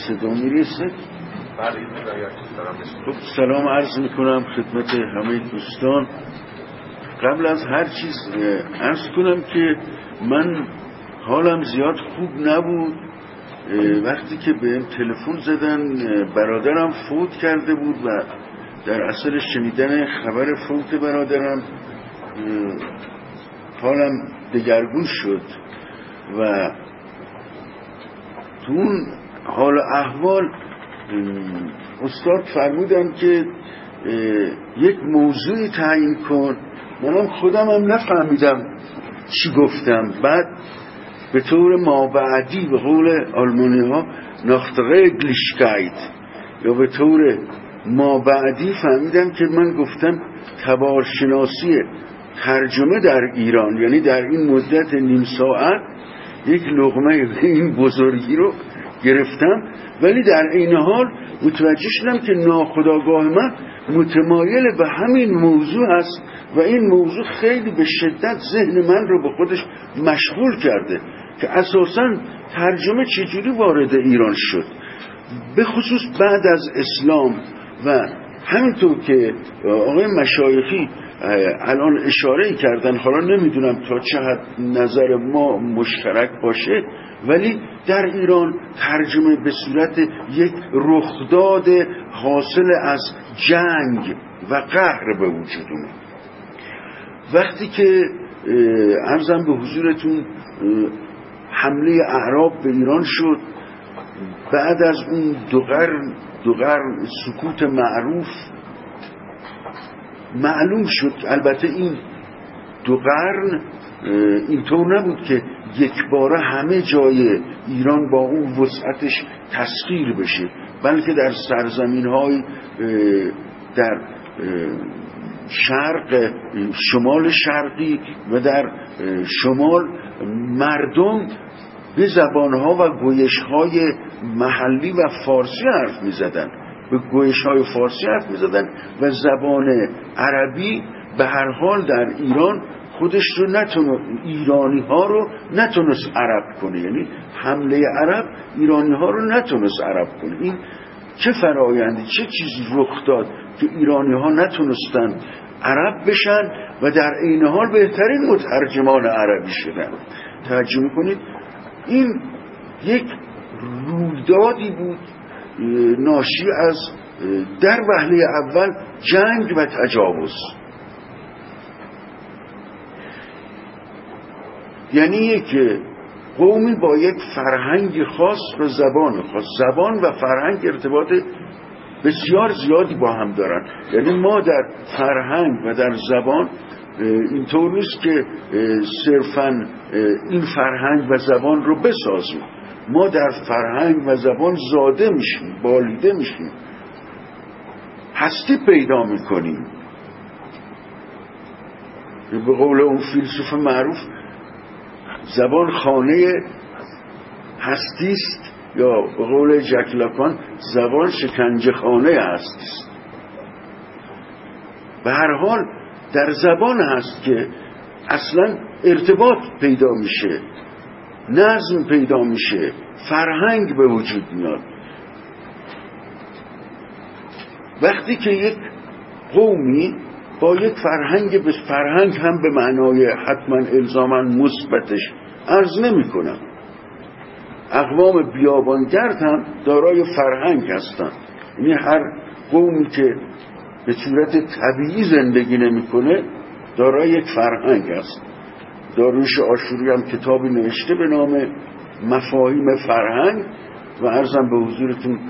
صدا میرسه؟ خب سلام عرض میکنم خدمت همه دوستان. قبل از هر چیز عرض کنم که من حالم زیاد خوب نبود. وقتی که بهم تلفن زدن برادرم فوت کرده بود و در اثر شنیدن خبر فوت برادرم حالم دگرگون شد و تو اون حال احوال استاد فرمودن که یک موضوعی تعیین کن. منم خودم هم نفهمیدم چی گفتم. بعد به طور مابعدی به قول آلمانی ها ناختغیگلیشکایت یا به طور مابعدی فهمیدم که من گفتم تبارشناسی ترجمه در ایران، یعنی در این مدت نیم ساعت یک لقمه این بزرگی رو گرفتم، ولی در این حال متوجه شدم که ناخودآگاه من متمایل به همین موضوع است و این موضوع خیلی به شدت ذهن من رو به خودش مشغول کرده که اساساً ترجمه چجوری وارد ایران شد، به خصوص بعد از اسلام. و همینطور که آقای مشایخی الان اشاره کردن، حالا نمیدونم تا چه حد نظر ما مشترک باشه، ولی در ایران ترجمه به صورت یک رخداد حاصل از جنگ و قهر به وجود اومد. وقتی که عرضم به حضورتون حمله اعراب به ایران شد، بعد از اون دو قرن سکوت معروف معلوم شد. البته این 2 قرن اینطور نبود که یک باره همه جای ایران با اون وسعتش تسخیر بشه، بلکه در سرزمین‌های در شرق شمال شرقی و در شمال مردم به زبانها و گویش‌های محلی و فارسی حرف می‌زدن، به گویش‌های فارسی حرف می‌زدن و زبان عربی به هر حال در ایران خودش رو ایرانی‌ها رو نتونست عرب کنه، یعنی حمله عرب ایرانی‌ها رو نتونست عرب کنه. این چه فرایندی، چه چیزی رخ داد که ایرانی‌ها نتونستن عرب بشن و در این حال بهترین مترجمان عربی شدن. توجه می‌کنید این یک رویدادی بود ناشی از در وهله اول جنگ و تجاوز. یعنی یک قومی با یک فرهنگ خاص و زبان خاص، زبان و فرهنگ ارتباط بسیار زیادی با هم دارن. یعنی ما در فرهنگ و در زبان اینطور نیست که صرفاً این فرهنگ و زبان رو بسازیم، ما در فرهنگ و زبان زاده میشیم، بالیده میشیم، هستی پیدا میکنیم. به قول اون فیلسوف معروف زبان خانه هستی است، یا به قول ژاک لاکان زبان شکنجه خانه هستی است. به هر حال در زبان هست که اصلا ارتباط پیدا میشه، نظم پیدا میشه، فرهنگ به وجود میاد. وقتی که یک قومی با یک فرهنگ، به فرهنگ هم به معنای حتما الزاما مثبتش عرض نمی کنم، اقوام بیابانگرد هم دارای فرهنگ هستند. یعنی هر قومی که به صورت طبیعی زندگی نمیکنه دارای یک فرهنگ است. داریوش آشوری هم کتابی نوشته به نام مفاهیم فرهنگ و عرضم به حضورتون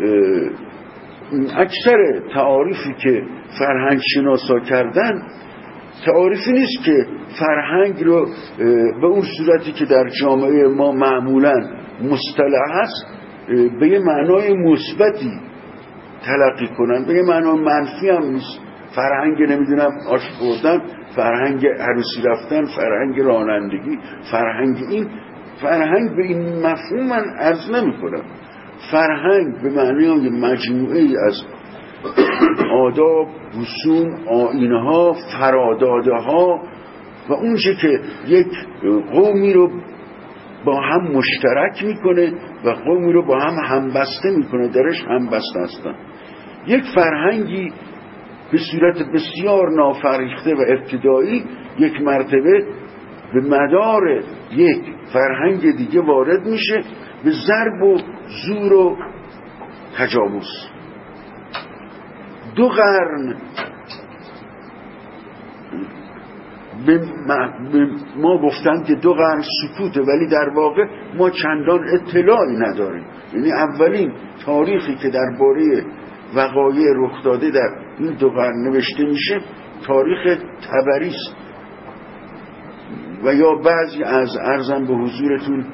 اکثر تعاریفی که فرهنگ شناسا کردن تعاریفی نیست که فرهنگ رو به اون صورتی که در جامعه ما معمولاً مصطلح هست به یه معنای مثبتی تلقی کنن، به یه معنای منفی هم نیست. فرهنگ نمیدونم آش خوردن، فرهنگ عروسی رفتن، فرهنگ رانندگی، فرهنگ به این مفهوم من عرض نمی کنم. فرهنگ به معنای مجموعه از آداب، رسوم، آیین‌ها، فراداده‌ها و اونچه که یک قومی رو با هم مشترک میکنه و قومی رو با هم همبسته میکنه، درش همبسته هستن. یک فرهنگی به صورت بسیار نافرهیخته و ابتدایی یک مرتبه به مدار یک فرهنگ دیگه وارد میشه به ضرب و زور و تجاوز. 2 قرن به ما گفتن که 2 قرن سکوته، ولی در واقع ما چندان اطلاعی نداریم. یعنی اولین تاریخی که درباره وقایع رخ داده در این 2 قرن نوشته میشه تاریخ طبری است و یا بعضی از عرضم به حضورتون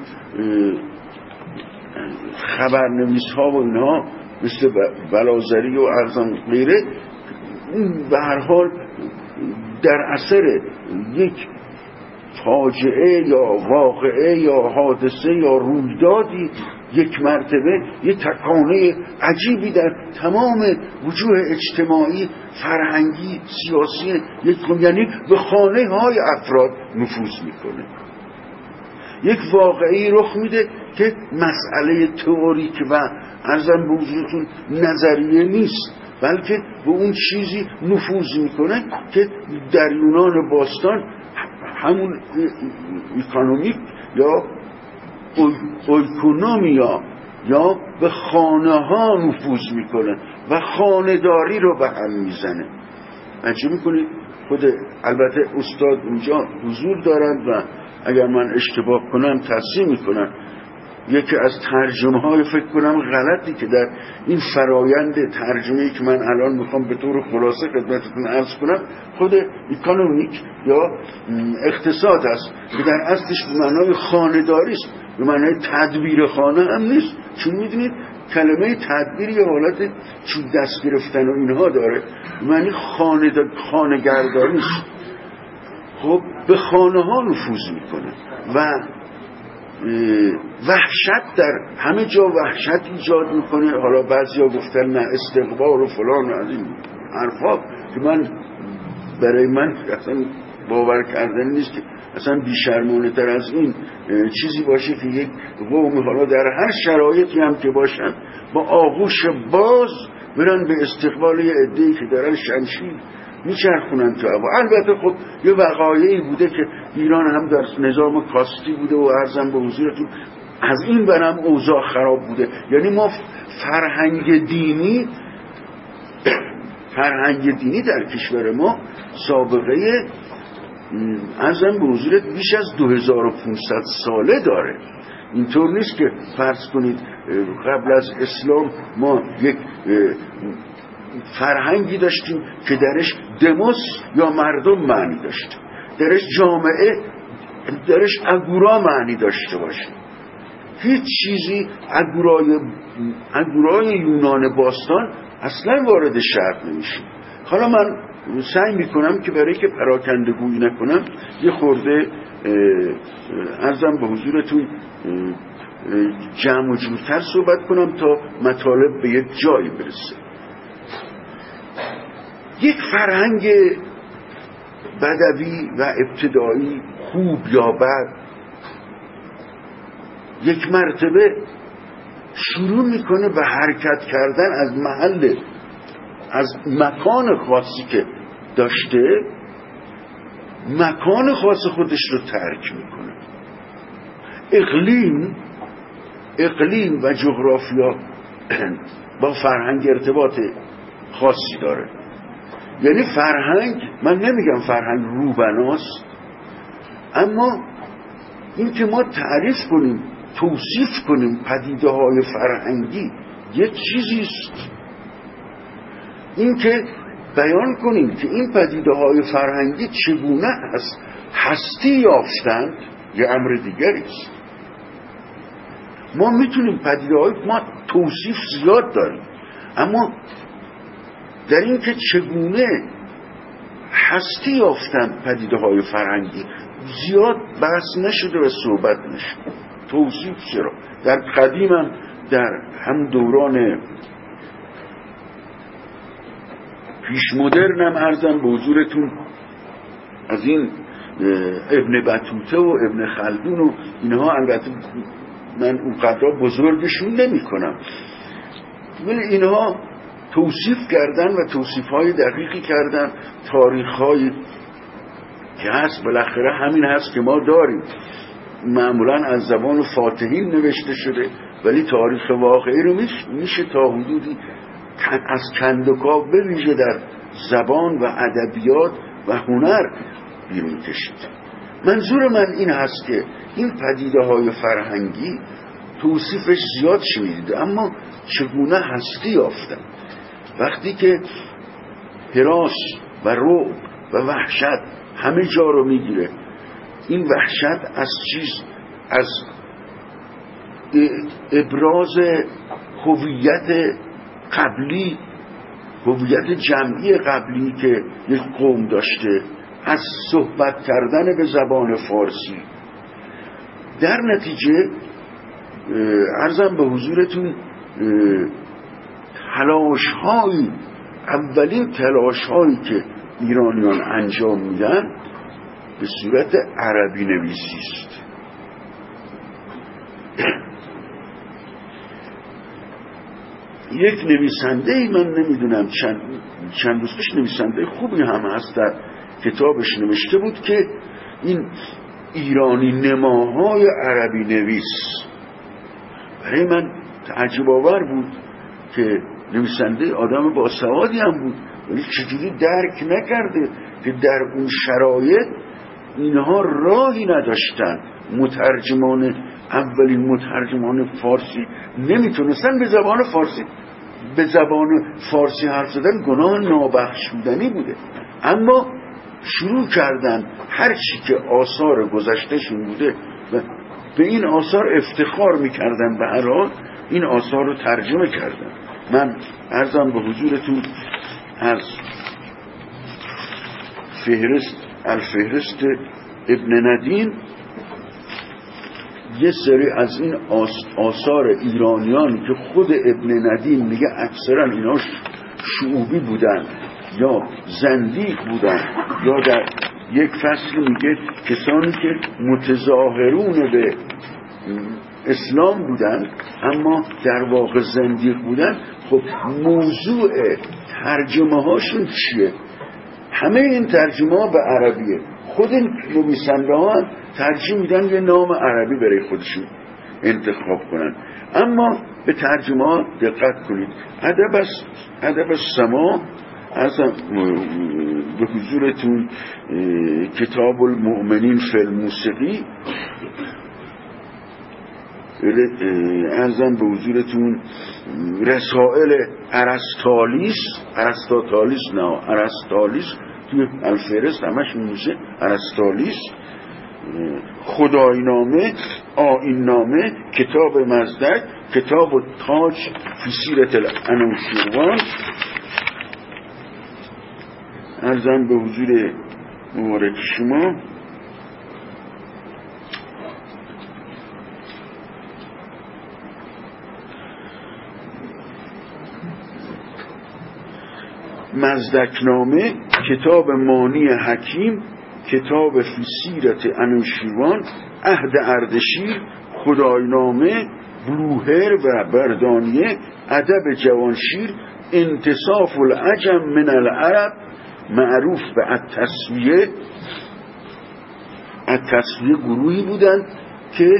خبرنویس ها و اینها مثل بلازری و عرضم غیره به هر حال در اثر یک فاجعه یا واقعه یا حادثه یا رویدادی یک مرتبه یک تکانه عجیبی در تمام وجوه اجتماعی، فرهنگی، سیاسی یعنی به خانه های افراد نفوذ میکنه. یک واقعی رخ میده که مسئله تئوریک و عرضم به حضورتون نظریه نیست، بلکه به اون چیزی نفوذ میکنه که در یونان باستان همون اکونومیک یا اویکونومیا یا به خانه ها نفوذ میکنه و خانه‌داری رو به هم میزنه. توجه میکنید؟ خود البته استاد اونجا حضور دارند و اگر من اشتباه کنم تصحیح میکنم. یکی از ترجمه های فکر کنم غلطی که در این فرایند ترجمه‌ای که من الان میخوام به طور خلاصه خدمتتون عرض کنم خود اکونومیک یا اقتصاد است که در اصلش به معنای خانه‌داری است، به معنای تدبیر خانه هم نیست، چون میدونید کلمه تدبیر یه حالت چون دست گرفتن و اینها داره، به معنی خانه‌گردانی است. خب به خانه ها نفوذ میکنه و وحشت در همه جا وحشت ایجاد میکنه. حالا بعضیا گفتن نه استقبال و فلان از این حرفا که برای من اصلا باور کردن نیست که اصلا بیشرمانه تر از این چیزی باشه که یک قوم حالا در هر شرایطی هم که باشن با آغوش باز برن به استقبال یه عده‌ای که دارن شمشیر میچرخونن تو هوا. البته خب یه وقایعی بوده که ایران هم در نظام کاستی بوده و عرضم به حضورتون از این برم اوضاع خراب بوده. یعنی ما فرهنگ دینی در کشور ما سابقه عرضم به حضورت بیش از 2500 ساله داره. اینطور نیست که فرض کنید قبل از اسلام ما یک فرهنگی داشتیم که درش دموس یا مردم معنی داشت، درش جامعه، درش اگورا معنی داشته باشه. هیچ چیزی اگورای یونان باستان اصلا وارد شرق نمیشه. حالا من سعی میکنم که برای که پراکنده گویی نکنم یه خورده عرضم به حضورتون جمع و جورتر صحبت کنم تا مطالب به یک جایی برسه. یک فرهنگ بدوی و ابتدایی خوب یا بد یک مرتبه شروع میکنه به حرکت کردن از مکان خاصی که داشته مکان خاص خودش رو ترک میکنه. اقلیم و جغرافیا با فرهنگ ارتباط خاصی داره. یعنی فرهنگ، من نمیگم فرهنگ روبناست، اما این که ما تعریف کنیم، توصیف کنیم پدیده های فرهنگی یک چیزیست، این که بیان کنیم که این پدیده های فرهنگی چگونه هستی یافتند یه امر دیگریست. ما میتونیم پدیده های، ما توصیف زیاد داریم، اما در این که چگونه هستی یافتن پدیده های فرهنگی زیاد بحث نشده و صحبت نشده. توصیف چرا؟ در قدیم هم در هم دوران پیش مدرن هم عرضم به حضورتون از این ابن بطوطه و ابن خلدون و اینها، البته من اونقدر بزرگشون نمی کنم، ولی اینها توصیف کردن و توصیف‌های دقیقی کردن، تاریخ‌هایی که هست بالاخره همین هست که ما داریم، معمولاً از زبان فاتحین نوشته شده، ولی تاریخ واقعی رو میشه تا حدودی از کندوکاو به ویژه در زبان و ادبیات و هنر بیرون کشید. منظور من این هست که این پدیده‌های فرهنگی توصیفش زیاد شنیده، اما چگونه هستی یافتن؟ وقتی که هراس و رعب و وحشت همه جا رو میگیره، این وحشت از از ابراز هویت قبلی، هویت جمعی قبلی که یک قوم داشته، از صحبت کردن به زبان فارسی، در نتیجه عرضم به حضورتون اولین تلاش‌هایی که ایرانیان انجام میدن به صورت عربی نویسی است. یک نویسنده، من نمیدونم چند روز پیش نویسنده خوبی هم هست، در کتابش نوشته بود که این ایرانی نماهای عربی نویس. برای من تعجب آور بود که نویسنده آدم باسوادی هم بود، ولی چجوری درک نکرده که در اون شرایط اینها راهی نداشتن. اولین مترجمان فارسی نمیتونستن به زبان فارسی حرف زدن، گناه نابخشودنی بوده، اما شروع کردن هر چی که آثار گذشتهشون بوده و به این آثار افتخار میکردن، به هر حال این آثار رو ترجمه کردن. من عرضم به حضورتون از الفهرست ابن ندیم یه سری از این آثار ایرانیان که خود ابن ندیم میگه اکثرا اینا شعوبی بودن یا زندیق بودن، یا در یک فصل میگه کسانی که متظاهرون به اسلام بودن اما در واقع زندیق بودن. خب موضوع ترجمه هاشون چیه؟ همه این ترجمه ها به عربیه. خود این نویسنده ها ترجمه میدن یه نام عربی برای خودشون انتخاب کنن، اما به ترجمه ها دقت کنید. ادب السماع از به حضورتون کتاب المؤمنین فی الموسیقی، ارزم به حضورتون رسائل ارسطالیس توی الفهرست همش میشه ارسطالیس، خداینامه، آیین‌نامه، کتاب مزدک، کتاب تاج فی سیرت الانوشیروان. ارزم به حضور مبارک شما مزدکنامه، کتاب مانی حکیم، کتاب فی سیرت انوشیروان، عهد اردشیر، خداینامه، بلوهر و بردانیه، ادب جوانشیر، انتصاف العجم من العرب، معروف به التسویه. التسویه گروهی بودند که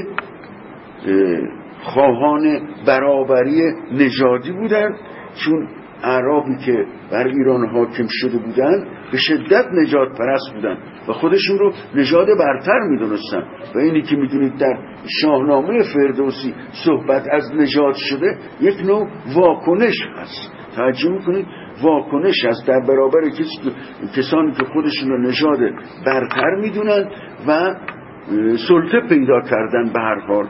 خواهان برابری نژادی بودند، چون اعرابی که بر ایران حاکم شده بودند به شدت نژاد پرست بودند و خودشون رو نژاد برتر میدونستن و اینی که میدونید در شاهنامه فردوسی صحبت از نژاد شده یک نوع واکنش هست. توجه میکنید، واکنش هست در برابر کسانی که خودشون رو نژاد برتر میدونن و سلطه پیدا کردن. به هر حال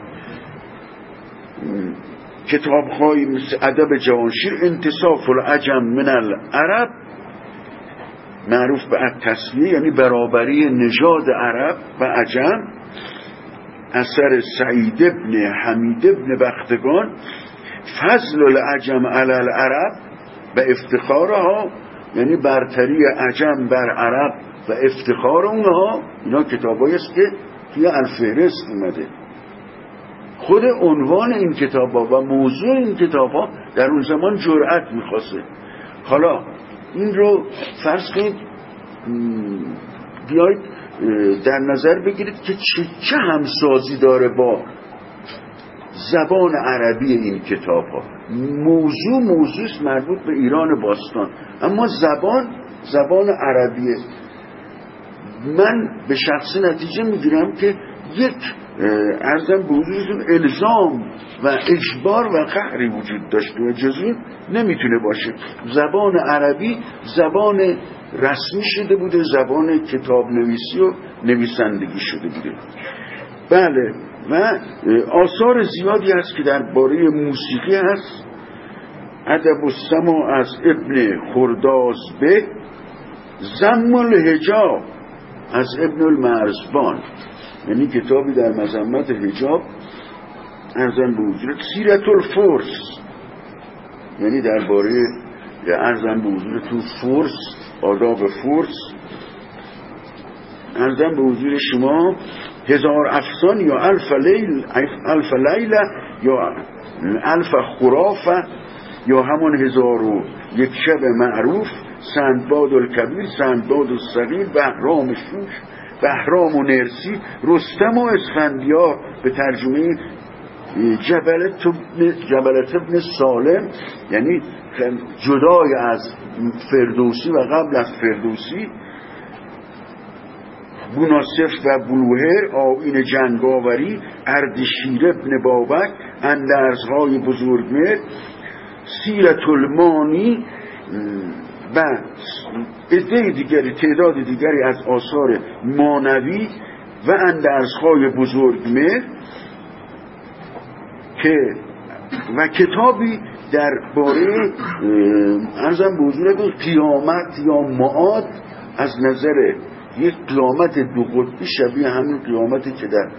کتاب‌های مثل ادب جوانشیر، انتصاف العجم من العرب، معروف به التسویه یعنی برابری نژاد عرب و عجم، اثر سعید ابن حمید ابن بختگان، فضل العجم علی العرب و افتخارها، یعنی برتری عجم بر عرب و افتخار اونها. اینا کتابایی است که توی الفهرست اومده. خود عنوان این کتاب‌ها و موضوع این کتاب‌ها در اون زمان جرأت می‌خواسته. حالا این رو فرض کنید بیایید در نظر بگیرید که چه همسازی داره با زبان عربی این کتاب‌ها. موضوع مربوط به ایران باستان، اما زبان عربیه. من به شخص نتیجه میگیرم که یک عرضم به حضورتون الزام و اجبار و قهری وجود داشته و جزئی نمیتونه باشه. زبان عربی زبان رسمی شده بوده، زبان کتاب نویسی و نویسندگی شده بوده. بله، و آثار زیادی هست که درباره موسیقی هست. ادب السماع از ابن خردازبه، ضم الحجاب از ابن المرزبان، یعنی کتابی در مذمت حجاب. ارزم به حضورت سیرت الفرس، یعنی درباره ارزم به حضورتون فرس، آداب فرس. ارزم به حضور شما 1000 افسان یا الف لیله یا الف خرافه یا همون 1001 شب معروف، سندباد الکبیر، سندباد الصغیر، بهرام شوش، بهرام و نرسی، رستم و اسفندیار به ترجمه جبلت ابن سالم، یعنی جدای از فردوسی و قبل از فردوسی، بوناصف و بلوهر، آیین جنگاوری، اردشیر ابن بابک، اندرزهای بزرگمهر، سیرت المانی و تعداد دیگری از آثار مانوی و اندرزهای بزرگمهر و کتابی درباره عرضم به حضورتون قیامت یا معاد از نظر یک قیامت دو قطبی شبیه همین قیامتی که در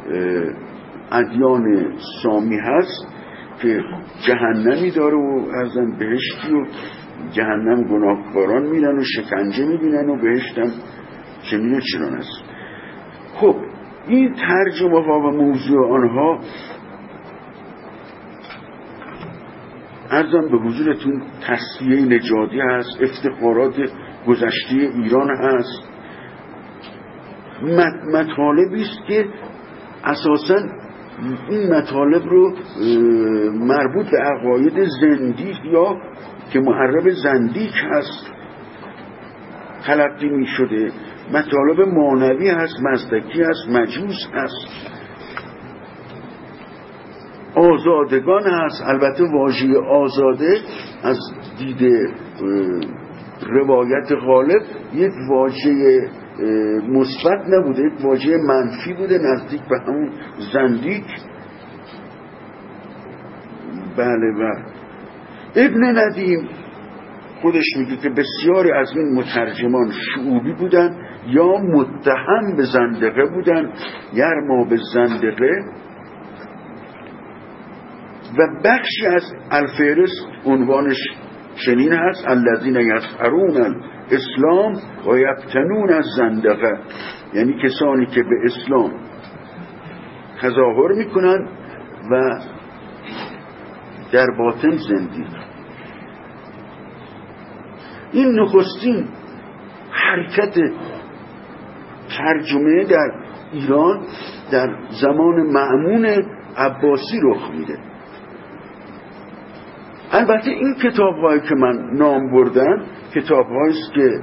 ادیان سامی هست که جهنمی داره و عرضم بهشتی و جهنم گناهکاران میرن و شکنجه میبینن و بهشتم چنین چنان است. خب این ترجمه ها و موضوع آنها عرضم به حضورتون تصفیه نژادی هست، افتخارات گذشته ایران هست، مطالبی است که اساساً این مطالب رو مربوط به عقاید زندیق یا که محرب زندیق هست تلقی می شده. مطالب مانوی هست، مزدکی هست، مجوس هست، آزادگان هست. البته واژه آزاده از دید روایت غالب یک واژه مثبت نبوده، یک واژه منفی بوده، نزدیک به همون زندیق. بله. ابن ندیم خودش میگه که بسیاری از این مترجمان شعوبی بودن یا متهم به زندقه بودن، یرما به زندقه. و بخشی از الفهرست عنوانش چنین هست: الذین یظهرون الاسلام و یبطنون الزندقه، یعنی کسانی که به اسلام تظاهر میکنن و در باطن زندیق. این نخستین حرکت ترجمه در ایران در زمان مأمون عباسی رخ میده. البته این کتاب‌هایی که من نام بردم کتاب‌هایی است که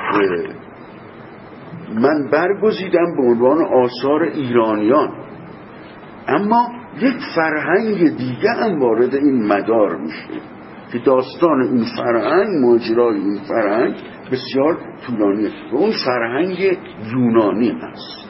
من برگزیدم به عنوان آثار ایرانیان، اما یک فرهنگ دیگه هم وارد این مدار میشه که داستان این فرهنگ، ماجرای این فرهنگ بسیار طولانیه و اون فرهنگ یونانی هست.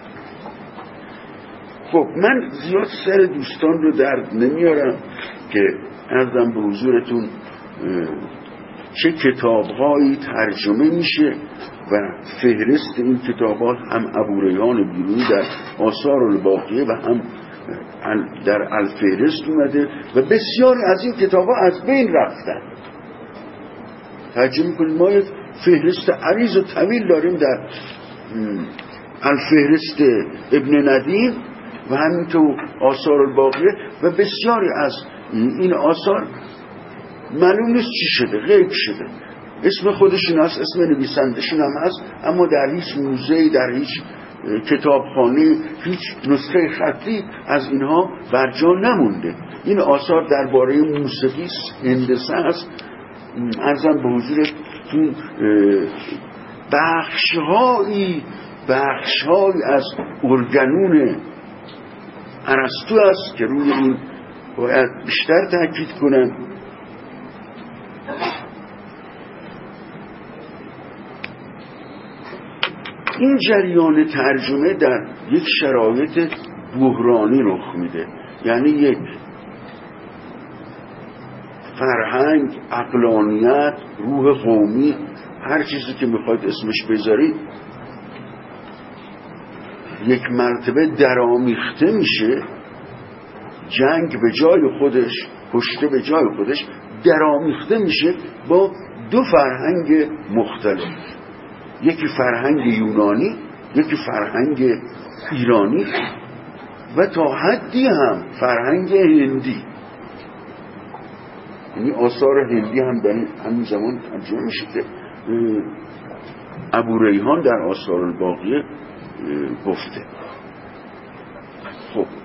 خب من زیاد سر دوستان رو درد نمیارم که عرضم به حضورتون چه کتاب‌هایی ترجمه میشه و فهرست این کتاب‌ها هم ابوریحان بیرونی در آثار الباقیه و هم در الفهرست اومده و بسیاری از این کتاب‌ها از بین رفتن. ترجمه کنید ما فهرست عریض و طویل داریم در الفهرست ابن ندیم و همینطور آثار الباقیه و بسیاری از این آثار معلوم نیست چی شده، غیب شده. اسم خودشون هست، اسم نویسندشون هم هست، اما در هیچ موزه‌ای، در هیچ کتابخانه، هیچ نسخه خطی از اینها برجا نمونده. این آثار درباره موسیقی هندسه است. عرضم به حضورتون بخش‌هایی از ارگنون ارسطو است که روی این باید بیشتر تاکید کنم. این جریان ترجمه در یک شرایط بحرانی رخ میده، یعنی یک فرهنگ، عقلانیت، روح قومی، هر چیزی که میخواید اسمش بذارید، یک مرتبه درامیخته میشه. جنگ به جای خودش، کشته به جای خودش، درامیخته میشه با دو فرهنگ مختلف، یکی فرهنگ یونانی، یکی فرهنگ ایرانی و تا حدی هم فرهنگ هندی. یعنی آثار هندی هم در همین زمان ترجمه میشه که ابو ریحان در آثار الباقیه گفته. خب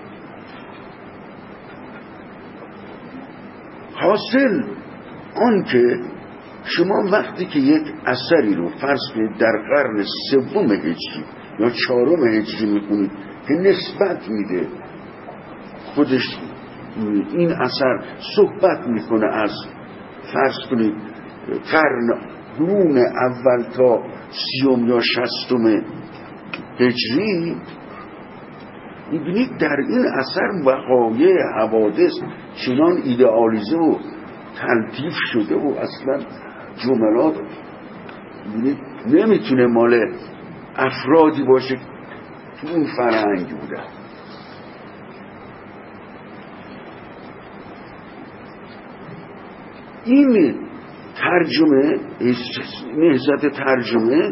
حاصل آن که شما وقتی که یک اثری رو فرض کنید در قرن 3 هجری یا 4 هجری میکنید که نسبت میده خودش، این اثر صحبت میکنه از فرض کنید قرون اول تا 30 یا 60 هجری، میبینید در این اثر وقایع حوادث چنان ایدئالیزه و تلطیف شده و اصلا جملات میبینید نمیتونه مال افرادی باشه تو اون فرهنگ بودن. این ترجمه، نهضت ترجمه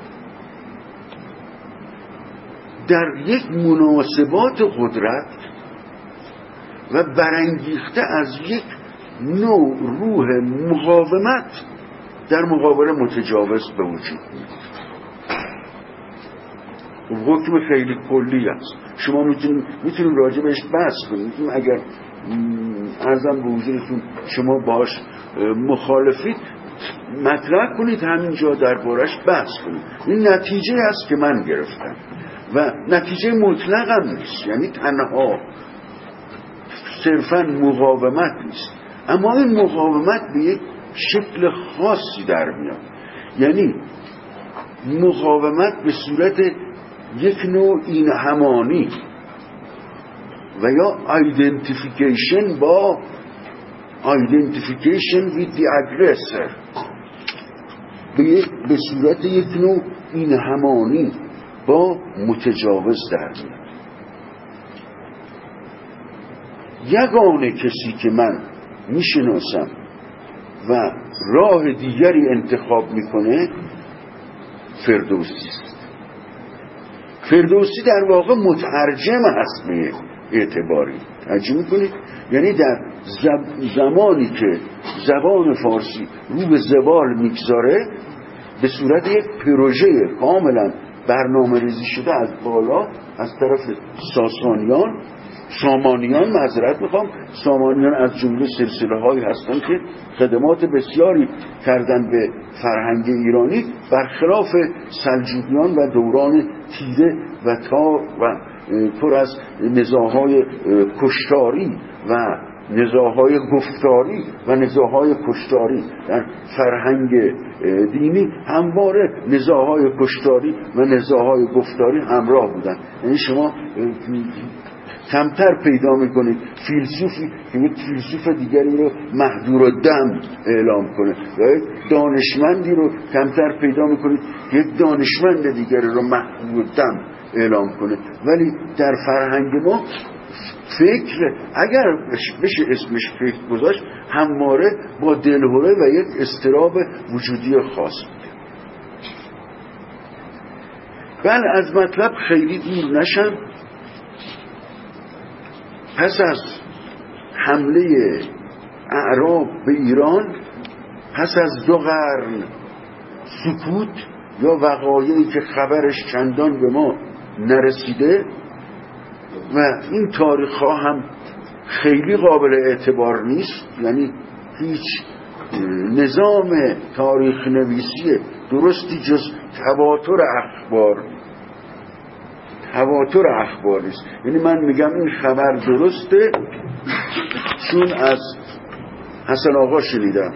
در یک مناسبات قدرت و برانگیخته از یک نوع روح مقاومت در مقابل متجاوز به وجود میاد. حکم خیلی کلی است، شما میتونیم راجع بهش بحث کنیم، میتونیم اگر عرضم به حضورتون شما باش مخالفید مطرح کنید، همینجا دربارش بحث کنید. این نتیجه است که من گرفتم و نتیجه مطلق هم نیست، یعنی تنها صرفا مقاومت نیست، اما این مقاومت به یک شکل خاصی در میاد، یعنی مقاومت به صورت یک نوع این همانی و یا identification با identification with the aggressor، به صورت یک نوع این همانی با متجاوز در میاد. یگانه کسی که من میشناسم و راه دیگری انتخاب میکنه فردوسی است. فردوسی در واقع مترجم هست به اعتباری، ترجمه میکنید، یعنی در زمانی که زبان فارسی رو به زوال میگذاره به صورت یک پروژه کاملا برنامه ریزی شده از بالا از طرف سامانیان سامانیان از جمله سلسله هایی هستن که خدمات بسیاری کردن به فرهنگ ایرانی، برخلاف سلجوقیان و دوران تیره و تار و پر از نزاعهای کشتاری و نزاعهای گفتاری و نزاعهای کشتاری. در فرهنگ دینی همواره نزاعهای کشتاری و نزاعهای گفتاری همراه بودن. یعنی شما کمتر پیدا میکنید فیلسوفی که یک فیلسوف دیگری رو محدور الدم اعلام کنه یا یک دانشمندی رو کمتر پیدا میکنید که یک دانشمند دیگری رو محدور الدم اعلام کنه. ولی در فرهنگ ما فکر، اگر بشه اسمش فکر گذاشت، همواره با دلهوره و یک اضطراب وجودی خاص بوده. بله از مطلب خیلی دور نشم. پس از حمله اعراب به ایران، پس از 2 قرن سکوت یا وقایعی که خبرش چندان به ما نرسیده و این تاریخ ها هم خیلی قابل اعتبار نیست، یعنی هیچ نظام تاریخ نویسی درستی جز تواتر اخبار نیست. یعنی من میگم این خبر درسته چون از حسن آقا شنیدم.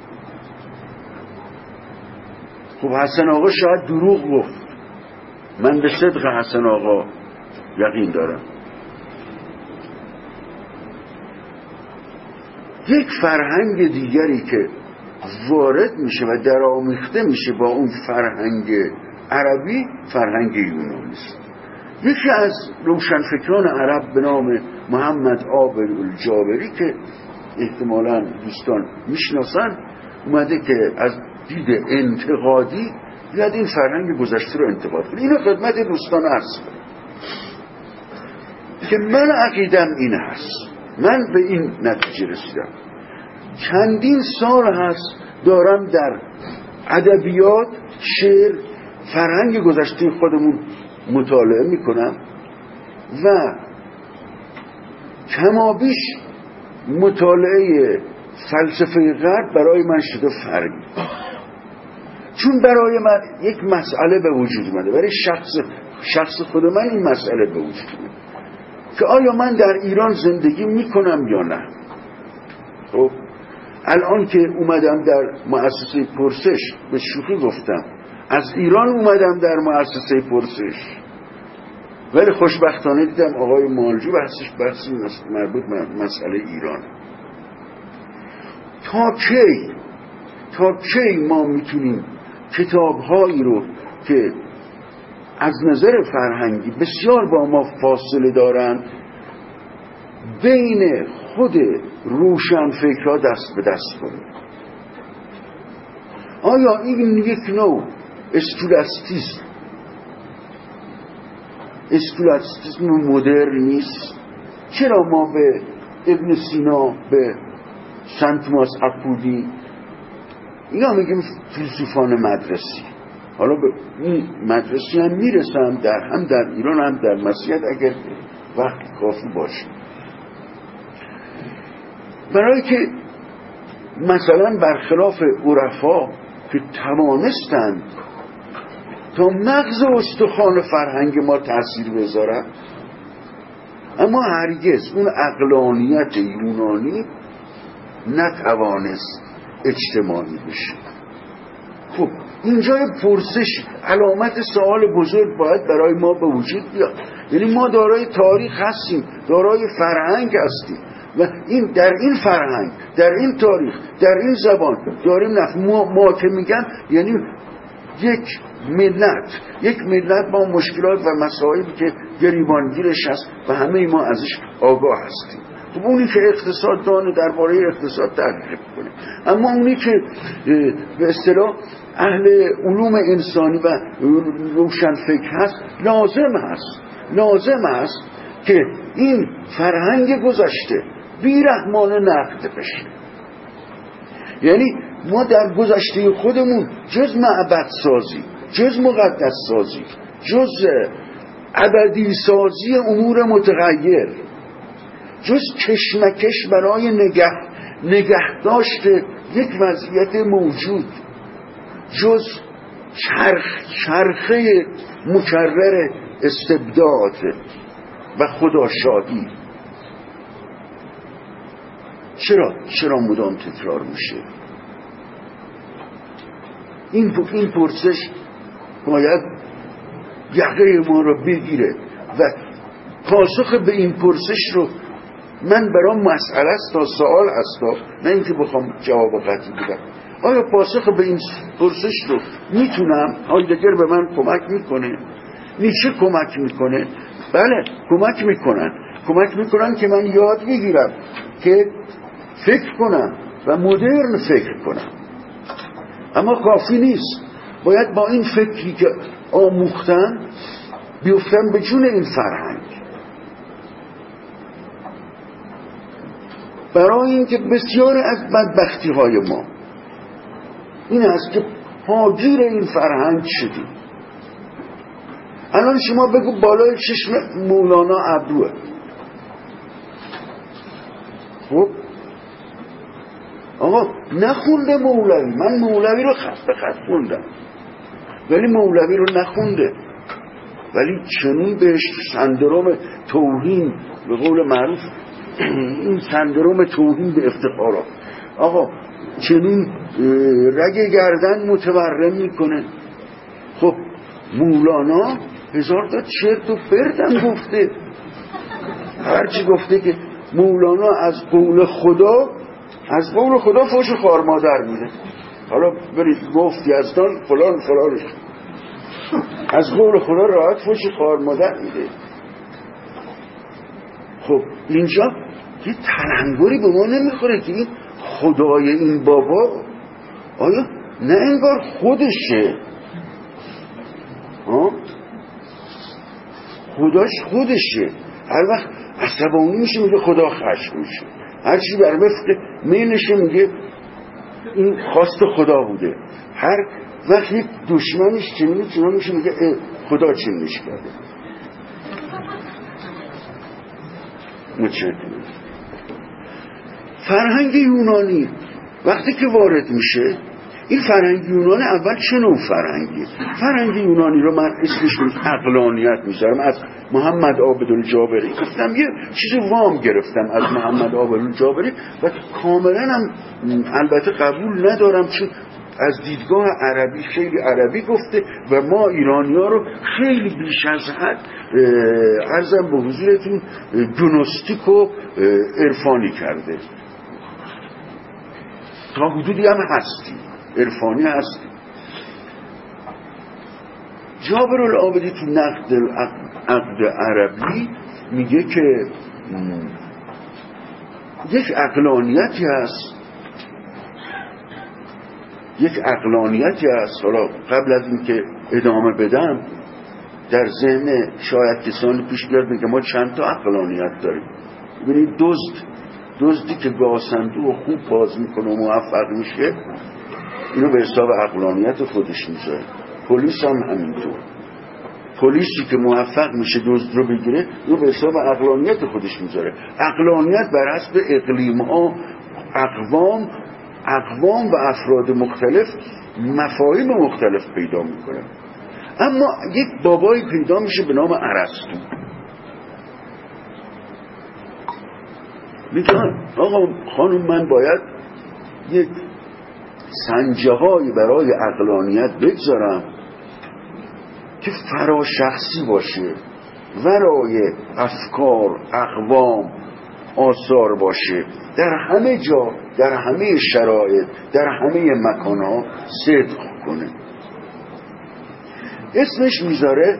خب حسن آقا شاید دروغ گفت، من به صدق حسن آقا یقین دارم. یک فرهنگ دیگری که وارد میشه و درآمیخته میشه با اون فرهنگ عربی، فرهنگ یونانی است. یکی از روشنفکران عرب به نام محمد عابد الجابری که احتمالاً دوستان میشناسن، اومده که از دید انتقادی بیاد این فرهنگ گذشته رو انتقاد کنه. اینو خدمت دوستان عرض کنم که من عقیدم این هست، من به این نتیجه رسیدم. چندین سال هست دارم در ادبیات، شعر، فرهنگ گذشته خودمون مطالعه میکنم و کمابیش مطالعه فلسفه غرب برای من شده فرقی، چون برای من یک مسئله به وجود اومده، برای شخص خود من این مسئله به وجود اومده که آیا من در ایران زندگی میکنم یا نه. خب الان که اومدم در مؤسسه پرسش، به شوخی گفتم از ایران اومدم در مؤسسه پرسش، ولی خوشبختانه دیدم آقای مالجو بحثی مربوط مسئله ایران. تا کی ما میتونیم کتاب‌هایی رو که از نظر فرهنگی بسیار با ما فاصله دارن بین خود روشنفکرها دست به دست کنیم؟ آیا این یک نوع اسکولاستیسم مدرن نیست؟ چرا ما به ابن سینا، به سنت توماس اکوینی، اینا میگیم فیلسوفان مدرسی؟ حالا به این مدرسی هم میرسم هم در ایران هم در مسیحیت اگر وقت کافی باشه، برای که مثلا برخلاف عرفا که توانستند تا مغز و استخوان فرهنگ ما تأثیر بذارن، اما هرگز اون عقلانیت یونانی نتوانست اجتماعی بشه. خب اینجای پرسش، علامت سوال بزرگ باید برای ما به وجود بیاد. یعنی ما دارای تاریخ هستیم، دارای فرهنگ هستیم و این در این فرهنگ، در این تاریخ، در این زبان داریم ما که میگم یعنی یک ملت با مشکلات و مسائلی که گریبانگیرش هست و همه ما ازش آگاه هستیم. خب اونی که اقتصاددان درباره اقتصاد تحقیق کنه، اما اونی که به اصطلاح اهل علوم انسانی و روشنفکر هست، لازم هست که این فرهنگ گذشته بی‌رحمانه نقد بشه. یعنی ما در گذشته خودمون جز معبد سازی، جز مقدس سازی، جز ابدی سازی امور متغیر، جز کشمکش برای نگهداشت یک وضعیت موجود، جز چرخه مکرر استبداد و خداشاهی، چرا مدام تکرار میشه؟ این پرسش باید یقه ما رو بگیره و پاسخ به این پرسش رو من برام مسئله است تا سوال است، نه اینکه بخوام جواب قطعی بدم. آیا پاسخ به این پرسش رو میتونم؟ هایدگر به من کمک میکنه؟ نیچه کمک میکنه؟ بله کمک میکنن که من یاد بگیرم که فکر کنم و مدرن فکر کنم. اما کافی نیست. باید با این فکری که آموختن بیفتن به جون این فرهنگ، برای اینکه بسیار از بدبختی های ما این است که حاجیر این فرهنگ شدیم. الان شما بگو بالای چشم مولانا ابروه، خب آقا نخونده مولوی، من مولوی رو خط به خط خوندم ولی مولوی رو نخونده، ولی چنین بهش سندروم توهین به قول معروف این سندروم توهین به افتخارات، آقا چنین رگ گردن متورم میکنه. خب مولانا هزار تا چرت و پرتم گفته، هرچی گفته که مولانا از قول خدا فوش خوار مادر میده. حالا برید گفت یزدان فلان فلانش از قول خدا راحت فوش خوار مادر میده. خب اینجا یه تلنگری به ما نمیخوره که این خدای این بابا آیا نه انگار خودشه، خداش خودشه، هر وقت عصبانی میشه میگه خدا خشم میشه، هر چی بر وفق میلشه میگه این خواست خدا بوده، هر وقت یک دشمنش چنین میشه میگه خدا چنینش کرده. متشکرم. فرهنگ یونانی وقتی که وارد میشه، این فرهنگ یونانی اول چه نوع فرهنگی؟ فرهنگ یونانی رو من اسمش عقلانیت میذارم. از محمد عابدالجابری گفتم یه چیز وام گرفتم از محمد عابدالجابری و کاملا هم البته قبول ندارم، چون از دیدگاه عربی خیلی عربی گفته و ما ایرانی ها رو خیلی بیش از حد عرضم به حضورتون گنوستیک و عرفانی کرده. تا حدودی هم هستی عرفانی هستی. جابر العابدی تو نقد عقد عربی میگه که یک عقلانیتی هست، حالا قبل از اینکه ادامه بدم در ذهن شاید کسانی پیش بیاد میگه ما چند تا عقلانیت داریم. ببینید دزدی که گاه صندوق خوب باز میکنه و موفق میشه اینو به حساب عقلانیت خودش میذاره. پلیس هم همینطور، پلیسی که موفق میشه دزد رو بگیره اینو به حساب عقلانیت خودش میذاره. عقلانیت بر حسب اقلیم ها اقوام و افراد مختلف مفاهیم مختلف پیدا میکنه. اما یک بابایی پیدا میشه به نام ارسطو، میگه آقا خانم من باید یک سنجه‌هایی برای عقلانیت بگذارم که فراشخصی باشه، ورای افکار، اقوام، آثار باشه، در همه جا، در همه شرایط، در همه مکانها صدق کنه. اسمش میذاره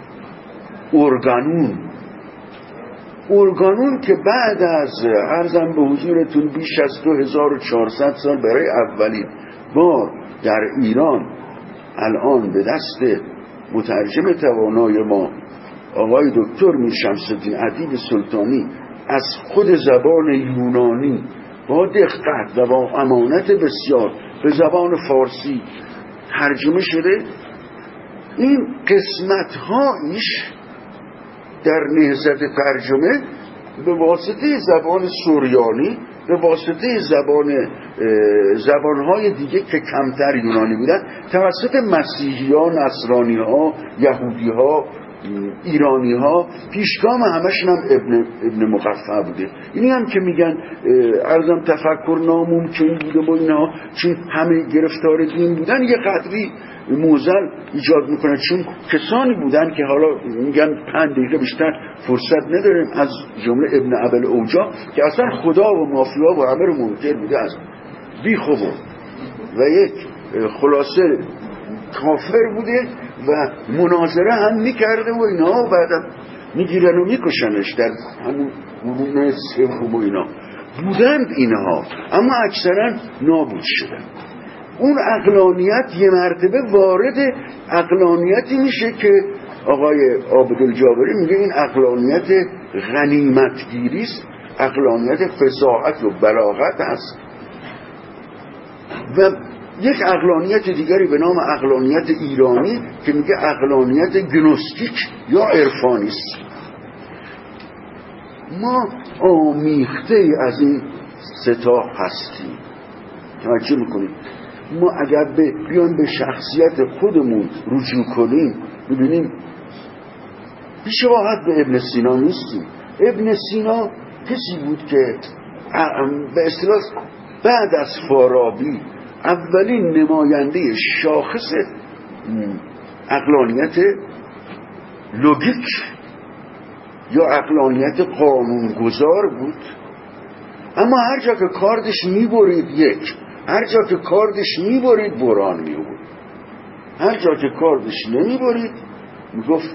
ارگانون که بعد از عرضم به حضورتون بیش از 2400 سال برای اولین بار در ایران الان به دست مترجم توانای ما آقای دکتر میر شمس‌الدین ادیب سلطانی از خود زبان یونانی با دقت و با امانت بسیار به زبان فارسی ترجمه شده. این قسمت‌هایش در نهضت ترجمه به واسطه زبان سوریانی، به واسطه زبانهای دیگه که کمتر یونانی بودن، توسط مسیحی ها، نصرانی ها، یهودی ها، ایرانی ها، پیشگام همشون هم ابن مقفع بوده. اینی هم که میگن عرضم تفکر ناممکن بوده با اینها، چون همه گرفتار دین بودن، یه قدری موزل ایجاد میکنه، چون کسانی بودن که حالا میگن 5 دقیقه بیشتر فرصت نداریم، از جمله ابن ابل اوجا که اصلا خدا و مافیا و همه رو منکر بوده از بی خبر و یک خلاصه کافر بوده و مناظره هم میکرده و اینا، و بعدم میگیرن و میکشنش در همون قرون سوم و اینا بودند اینها، اما اکثرا نابود شدن. اون عقلانیت یه مرتبه وارد عقلانیتی میشه که آقای عابدالجابری میگه این عقلانیت غنیمتگیری است، عقلانیت فصاحت و بلاغت است. و یک عقلانیت دیگری به نام عقلانیت ایرانی که میگه عقلانیت گنوستیک یا عرفانی است. ما آمیخته از این ستا هستیم. توجه میکنیم ما اگر بیان به شخصیت خودمون رجوع کنیم ببینیم بی‌شباهت به ابن سینا نیستیم. ابن سینا کسی بود که به اصطلاح بعد از فارابی اولین نماینده شاخص عقلانیت لوگیک یا عقلانیت قانونگذار بود. اما هر جا که کاردش میبرید هر جا که کاردش میبرید برهان میبرید، هر جا که کاردش نمیبرید میگفت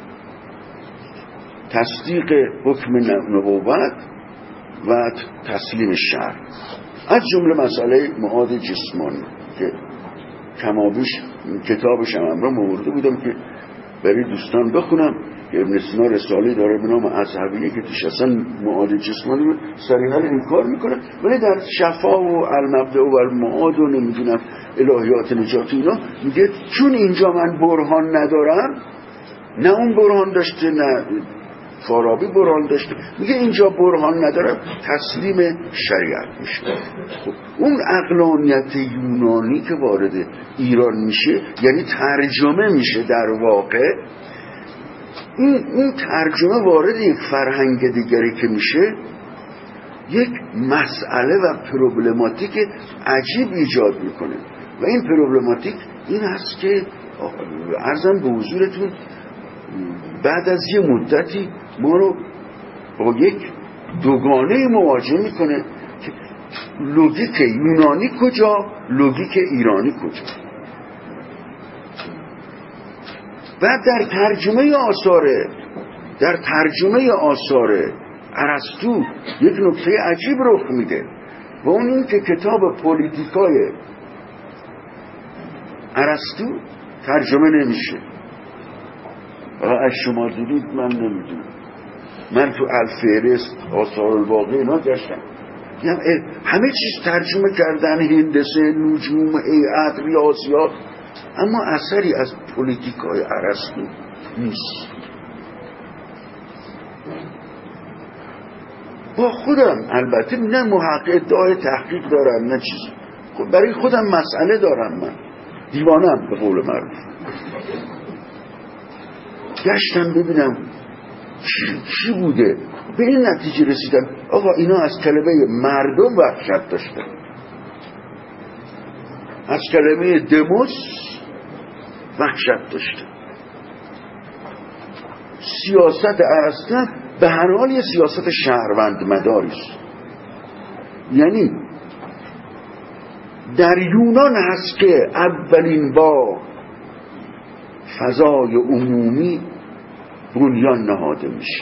تصدیق حکم نبوت و تسلیم شرع. از جمله مسئله معاد جسمانی که کمابیش کتابش هم آورده بودم که برای دوستان بخونم که ابن سینا رساله داره به نام اذهبیه که توش اصلا معاد جسمانی رو صریحا انکار میکنه، ولی در شفا و المبدأ و المعاد و نمیدونم الهیات نجات اینا میگه چون اینجا من برهان ندارم، نه اون برهان داشته نه فارابی برهان داشته، میگه اینجا برهان ندارم تسلیم شریعت میشه. خب اون عقلانیت یونانی که وارد ایران میشه یعنی ترجمه میشه در واقع، این ترجمه وارد یک فرهنگ دیگری که میشه یک مسئله و پروبلماتیک عجیب ایجاد میکنه و این پروبلماتیک این هست که عرضم به حضورتون بعد از یه مدتی ما رو با یک دوگانه مواجه میکنه که لوگیک یونانی کجا، لوگیک ایرانی کجا. و در ترجمه آثار ارسطو یک نکته عجیب رخ میده و اون این که کتاب پولیتیکای ارسطو ترجمه نمیشه. از شما دیدید من نمیدونم، من تو الفهرست آثار الواقع اینا گشتم همه چیز ترجمه کردن، هندسه، نجوم، هیئت، ریاضیات، اما اثری از پولیتیکای ارسطو نیست. با خودم البته نه محقق ادعای تحقیق دارم نه چیز، برای خودم مسئله دارم، من دیوانم به قول معروف، گشتم ببینم چی بوده، به این نتیجه رسیدم آقا اینا از کلمه مردم وحشت داشتن، از کلمه دموس وحشت داشتن. سیاست ارسطو به هر حال یه سیاست شهروند مداری است، یعنی در یونان هست که اولین بار فضای عمومی بنیان نهاده میشه.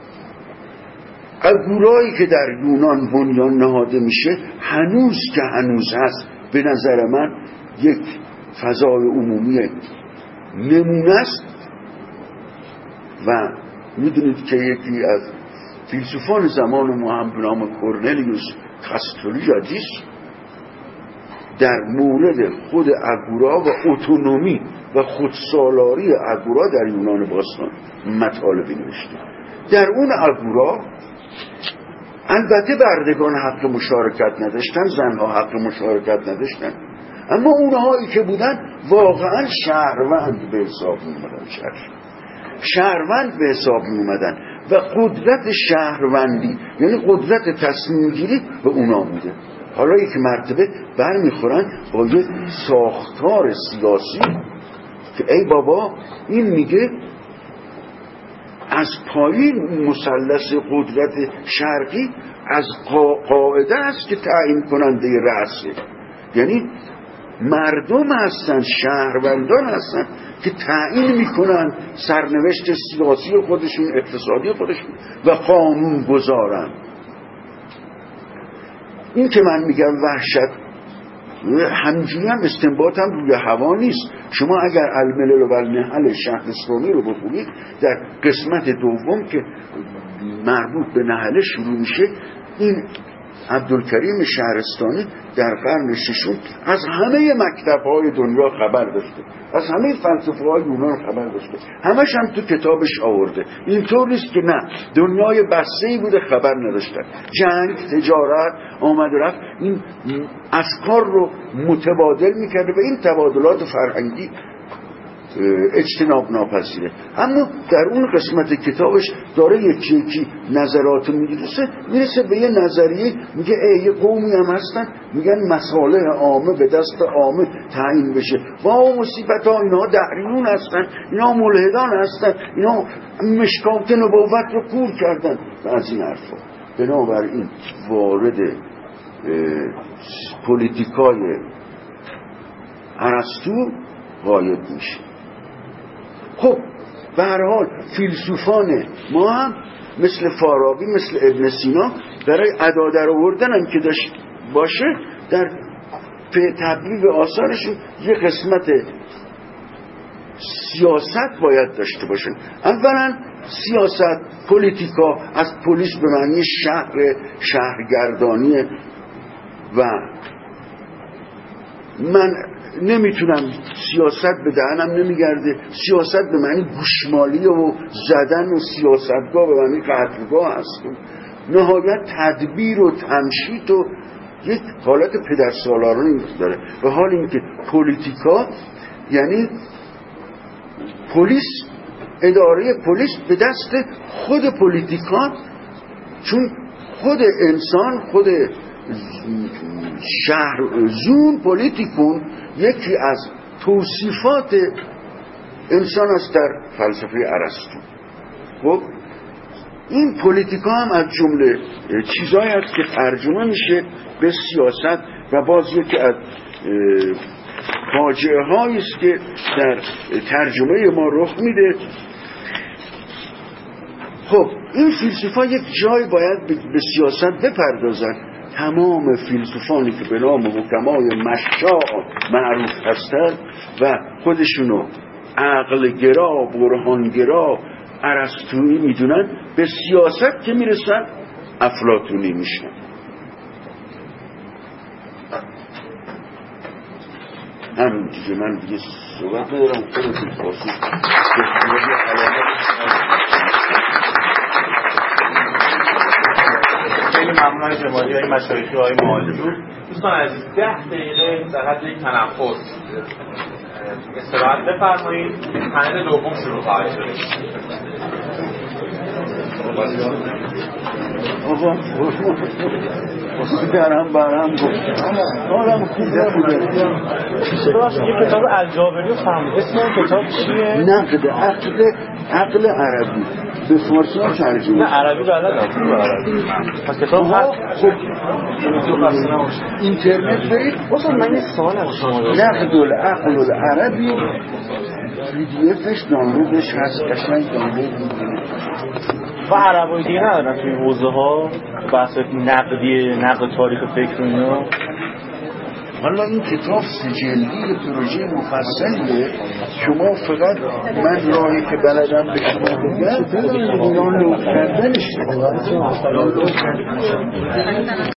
اگورایی که در یونان بنیان نهاده میشه هنوز که هنوز هست به نظر من یک فضای عمومی نمونه است. و میدونید که یکی از فیلسوفان زمان ما هم به نام کورنلیوس کاستولیادیس در مورد خود اگورا و اتونومی و خودسالاری اگورا در یونان باستان مطالبی نوشته. در اون اگورا البته بردگان حق مشارکت نداشتن، زنها حق مشارکت نداشتن، اما اونهایی که بودن واقعا شهروند به حساب می‌آمدن، شهروند به حساب می‌آمدن و قدرت شهروندی یعنی قدرت تصمیم گیری به اونا بوده. حالا یک مرتبه برمیخورن با یک ساختار سیاسی که ای بابا این میگه از پایین مثلث قدرت شرقی از قاعده است که تعیین کننده رأسه، یعنی مردم هستن، شهروندان هستن که تعیین میکنن سرنوشت سیاسی خودشون، اقتصادی خودشون و قانون گذارن. این که من میگم وحشت همینجوری هم استنباط هم روی هوا نیست. شما اگر الملل و النحل شهرستانی رو بخونید در قسمت دوم که مربوط به نحله شروع میشه، این عبدالکریم شهرستانی در قرن ششم از همه مکتب‌های دنیا خبر داشته، از همه فلسفه‌های یونان خبر داشته، همش هم تو کتابش آورده. اینطور نیست که نه دنیای بسته‌ای بوده خبر نداشتن. جنگ، تجارت، آمد و رفت، این افکار رو متبادل می‌کرده و این تبادلات فرهنگی اجتناب ناپذیره. اما در اون قسمت کتابش داره یکی نظرات میرسه به یه نظریه، میگه یه قومی هم هستن میگن مصالح عامه به دست عامه تعیین بشه، وا مصیبت ها، اینا دهریون هستن، اینا ملحدان هستن، اینا مشکات نبوت رو کور کردن و از این حرفا. بنابراین وارد پولیتیکای ارسطو غایب میشه. خب به هر حال فیلسوفان ما هم مثل فارابی، مثل ابن سینا برای ادا در آوردن هم که داشت باشه در تبلیغ آثارشون یه قسمت سیاست باید داشته باشن. اولا سیاست، پولیتیکا از پلیس به معنی شهرگردانی و من نمیتونم سیاست به دهنم نمیگرده، سیاست به معنی گوشمالی و زدن و سیاستگاه به معنی قتلگاه هست. نهایت تدبیر و تمشیط و یک حالت پدرسالارانی داره. به حال اینکه پولیتیکا یعنی پلیس، اداره پلیس به دست خود پولیتیکا، چون خود انسان، خود شهر زون پولیتیکون یکی از توصیفات انسان است در فلسفه ارسطو. خب این پولیتیکا هم از جمله چیزایی است که ترجمه میشه به سیاست و باز یکی از فاجعه هایی است که در ترجمه ما رخ میده. خب این فیلسوفا یک جای باید به سیاست بپردازن. تمام فیلسوفانی که به نام حکمای مشاع معروف هستند و خودشونو عقل گرا، برهان گرا، ارسطویی میدونن، به سیاست که میرسن افلاطونی میشن. همین دیگه، من دیگه صحبت ندارم. خودتون خواستید خیلی ممنون از جمالی های مشایخی های معالجو. دوستان عزیز 10 دقیقه در حد یک تنفس استراحت بفرمایید. پنل دوم شروع خواهد شد. آقا درم برم گفت حالم خوب نبوده. یه کتاب الجابری رو فهمید. اسم اون کتاب چیه؟ نقد عقل عربی. به فارسی ها ترجمه. نه عربی بلدم. عربی پس کتاب هست. خب اینترنت برید. اصلا من یه سوال از شما دارم. نقد العقل العربی PDF دانلودش هست، قشنگ دانلود می‌کنید. و عربای دیگه ندارن توی این حوزه ها بحث نقد تاریخ فکر و اینا؟ حالا این کتاب 3 جلدی پروژه مفصلیه. شما فقط من راهی که بلدم به شما بگم دانلود کردنش.